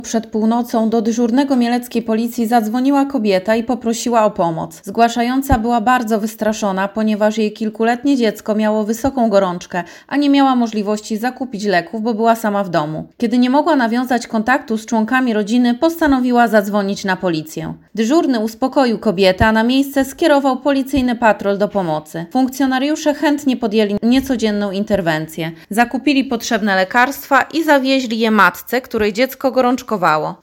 Przed północą do dyżurnego mieleckiej policji zadzwoniła kobieta i poprosiła o pomoc. Zgłaszająca była bardzo wystraszona, ponieważ jej kilkuletnie dziecko miało wysoką gorączkę, a nie miała możliwości zakupić leków, bo była sama w domu. Kiedy nie mogła nawiązać kontaktu z członkami rodziny, postanowiła zadzwonić na policję. Dyżurny uspokoił kobietę, a na miejsce skierował policyjny patrol do pomocy. Funkcjonariusze chętnie podjęli niecodzienną interwencję. Zakupili potrzebne lekarstwa i zawieźli je matce, której dziecko gorączkowało.